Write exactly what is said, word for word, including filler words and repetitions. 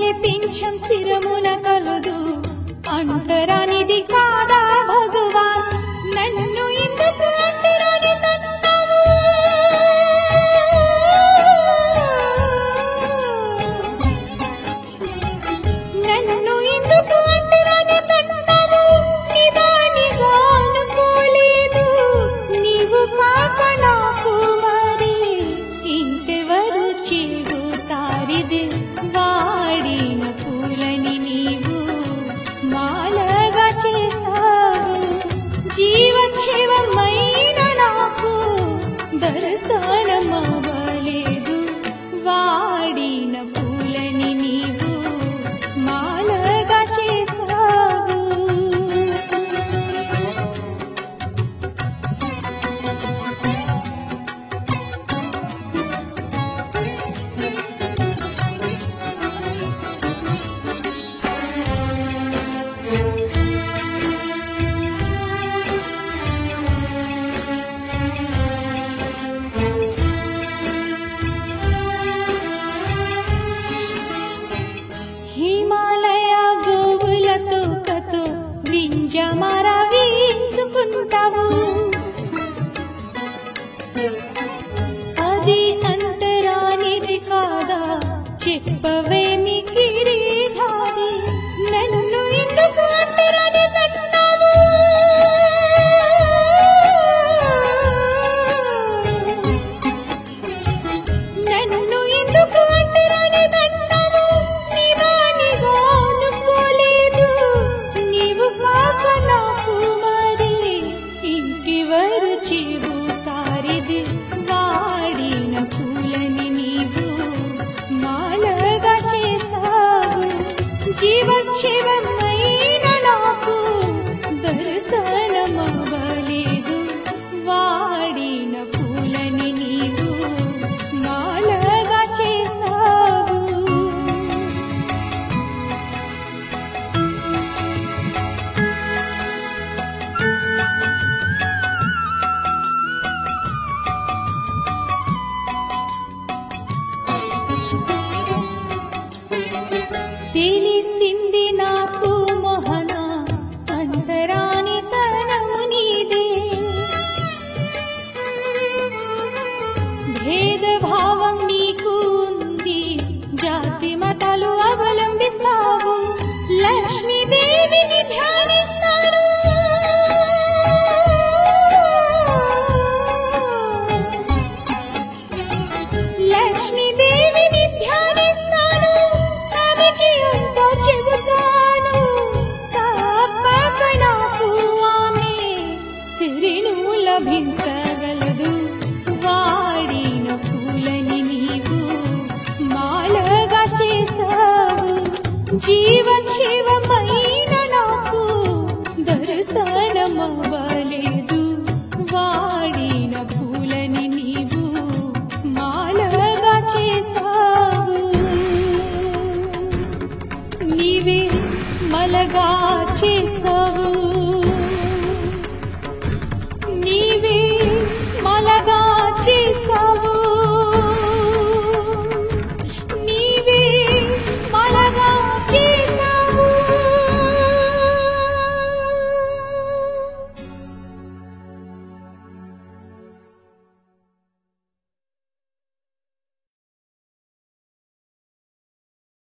పింఛం శిరమున కలదు అంటరానిది కాదా భగవాన్ నన్ను ఎందుకు అంటరాని తన్నావు నన్ను ఎందుకు అంటరాని తన్నావు నిదానిగా అనుకోలేదు నీవు కాక నాకు మరి ఇంకెవరు చెబుతారిది వాడిన పూలని నీవు మాలగా చేసావు జీవక్షేమమైన నాకు దర్శనమవ్వలేదు వాడిన పూలని నీవు మాలగా చేసావు హిమాలయ గోవులతో కతో వింజమర వీసుకుంటావు అది అంటరానిది కాదా చెప్పవేమి గిరిధారి నన్ను ఎందుకు అంటరాని తన్నావు నన్ను ఎందుకు అంటరాని తన్నావు నిదానిగా అనుకోలేదు నీవు కాక నాకు మరి ఇంకెవరు చెబుతారిది వాడిన పూలని నీవు మాలగా చేసావు జీవక్షేమమైన నాకు దర్శనమవ్వలేదు వాడిన పూలని నీవు మాలగా చేసావు తెలిసింది నాకు మోహన అంతరాని తనము నీదే భేదభావం నీకు ఉంది జాతి మతాలు అవలంబిస్తావు లక్ష్మీదేవిని ధ్యానిస్తాను లక్ష్మీదేవిని ధ్యానిస్తాను ఆమెకి అంతా చెబుతాను తప్పక నాకు ఆమె సిరిను లభించగలదు వాడిన పూలని నీవు మాలగా చేసావు జీవక్షేమమైన నాకు దర్శనమవ్వలేదు వాడిన పూలని నీవు మాలగా చేసావు నీవే మలగా చేసావు